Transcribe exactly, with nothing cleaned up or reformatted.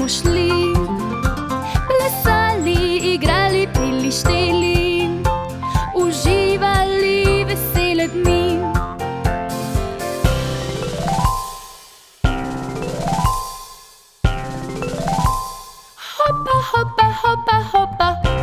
smo šli, plesali, igrali, pili, šteli, uživali vesele dni. Hopa, hopa, hopa, hopa.